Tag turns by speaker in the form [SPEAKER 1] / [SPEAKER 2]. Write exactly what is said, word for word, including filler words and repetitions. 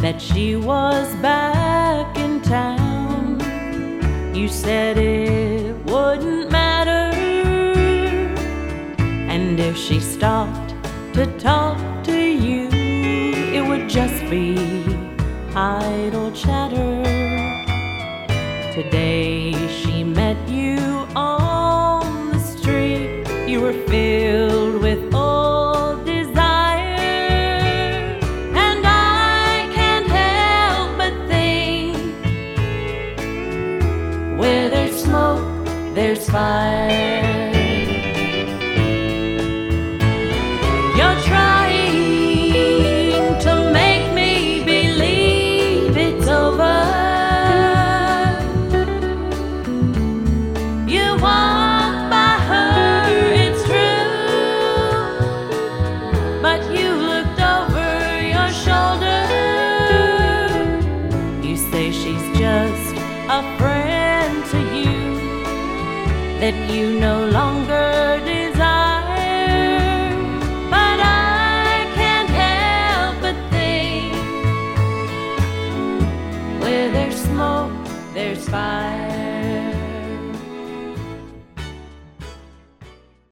[SPEAKER 1] that she was back in town. You said it wouldn't matter, and if she stopped to talk to you, it would just be idle chatter. Today she met you on the street. You were filled with old desire, and I can't help but think, where there's smoke, there's fire. You're trying to make me believe it's over. You walk by her, it's true, but you looked over your shoulder. You say she's just a friend to you that you no longer desire. But I can't help but think, where there's smoke, there's fire.